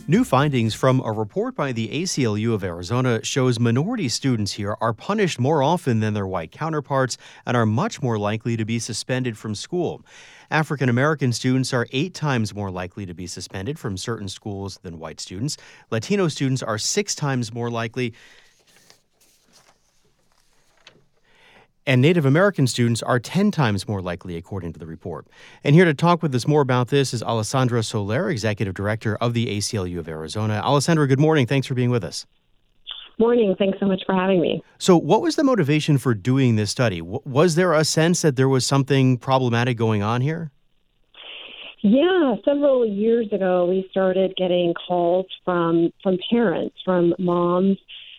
New findings from a report by the ACLU of Arizona shows minority students here are punished more often than their white counterparts and are much more likely to be suspended from school. African American students are 8 times more likely to be suspended from certain schools than white students. Latino students are 6 times more likely. And Native American students are 10 times more likely, according to the report. And here to talk with us more about this is Alessandra Soler, Executive Director of the ACLU of Arizona. Alessandra, good morning. Thanks for being with us. Morning. Thanks so much for having me. So what was the motivation for doing this study? Was there a sense that there was something problematic going on here? Yeah, several years ago, we started getting calls from parents, from moms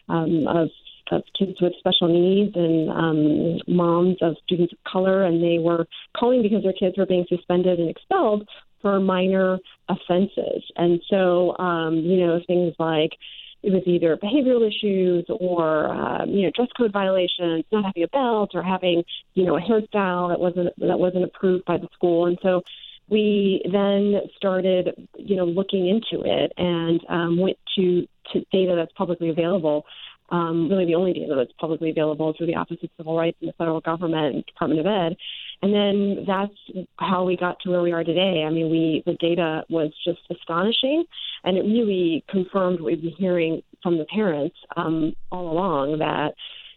of kids with special needs and moms of students of color, and they were calling because their kids were being suspended and expelled for minor offenses. And so, things like it was either behavioral issues or, dress code violations, not having a belt or having, a hairstyle that wasn't approved by the school. And so we then started, looking into it and went to data that's publicly available. Really the only data that's publicly available through the Office of Civil Rights in the federal government and Department of Ed. And then that's how we got to where we are today. I mean, the data was just astonishing, and it really confirmed what we've been hearing from the parents all along, that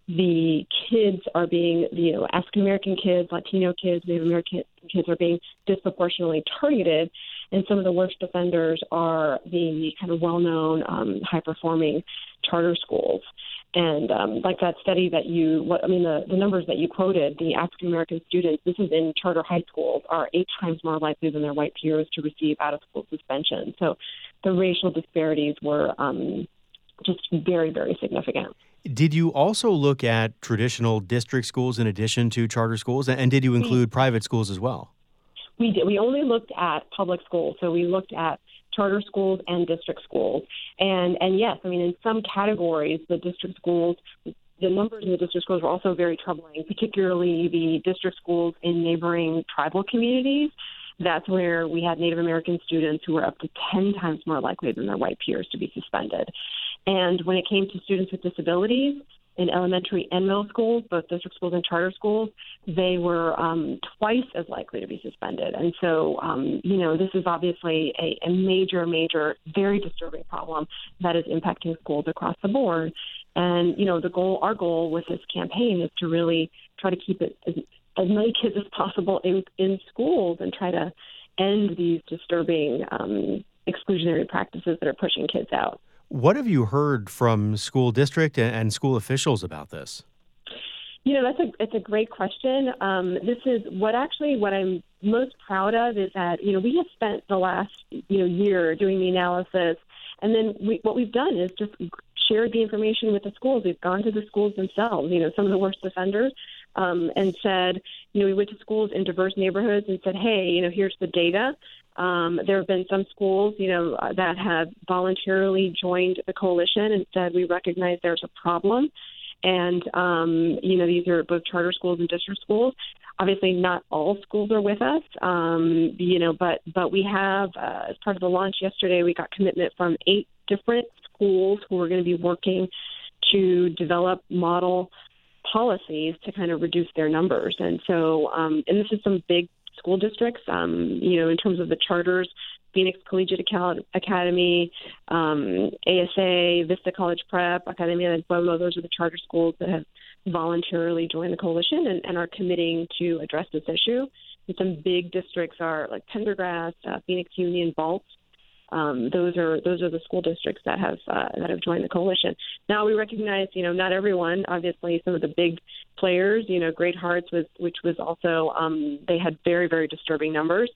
the kids are being, African American kids, Latino kids, Native American kids are being disproportionately targeted. And some of the worst offenders are the kind of well-known, high-performing charter schools. And like that study that the numbers that you quoted, the African-American students, this is in charter high schools, are 8 times more likely than their white peers to receive out-of-school suspension. So the racial disparities were just very, very significant. Did you also look at traditional district schools in addition to charter schools? And did you include private schools as well? We did. We only looked at public schools. So we looked at charter schools and district schools. And yes, I mean, in some categories, the district schools, the numbers in the district schools were also very troubling, particularly the district schools in neighboring tribal communities. That's where we had Native American students who were up to 10 times more likely than their white peers to be suspended. And when it came to students with disabilities in elementary and middle schools, both district schools and charter schools, they were twice as likely to be suspended. And so, this is obviously a major, very disturbing problem that is impacting schools across the board. And, our goal with this campaign is to really try to keep it as many kids as possible in schools and try to end these disturbing exclusionary practices that are pushing kids out. What have you heard from school district and school officials about this? It's a great question. This is what I'm most proud of is that, we have spent the last, year doing the analysis. And then what we've done is just shared the information with the schools. We've gone to the schools themselves, some of the worst offenders, and said, we went to schools in diverse neighborhoods and said, hey, here's the data. There have been some schools, that have voluntarily joined the coalition and said, we recognize there's a problem. And, these are both charter schools and district schools. Obviously, not all schools are with us, but we have, as part of the launch yesterday, we got commitment from 8 different schools who are going to be working to develop model policies to kind of reduce their numbers. And so, and this is some big school districts, in terms of the charters, Phoenix Collegiate Academy, ASA, Vista College Prep, Academia del Pueblo, those are the charter schools that have voluntarily joined the coalition and are committing to address this issue. And some big districts are like Pendergrass, Phoenix Union, Vault. Those are the school districts that have joined the coalition. Now we recognize, not everyone. Obviously, some of the big players, Great Hearts which was also they had very, very disturbing numbers.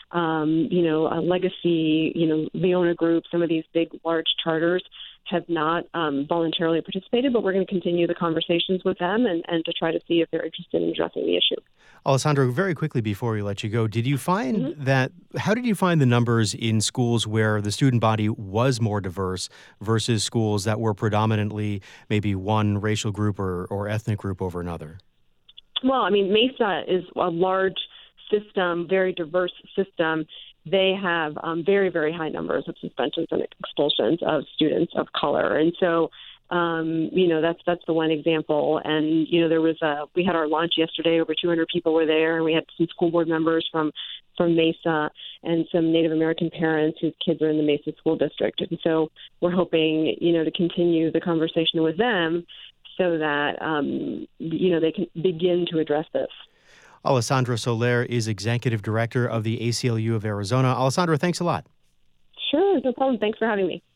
Legacy, Leona Group, some of these big, large charters have not voluntarily participated, but we're going to continue the conversations with them and to try to see if they're interested in addressing the issue. Alessandro, very quickly before we let you go, did you find how did you find the numbers in schools where the student body was more diverse versus schools that were predominantly maybe one racial group or ethnic group over another? Well, I mean, Mesa is a large system, very diverse system. they have very, very high numbers of suspensions and expulsions of students of color. And so, that's the one example. And, we had our launch yesterday. Over 200 people were there, and we had some school board members from Mesa and some Native American parents whose kids are in the Mesa School District. And so we're hoping, to continue the conversation with them so that, they can begin to address this. Alessandra Soler is Executive Director of the ACLU of Arizona. Alessandra, thanks a lot. Sure, no problem. Thanks for having me.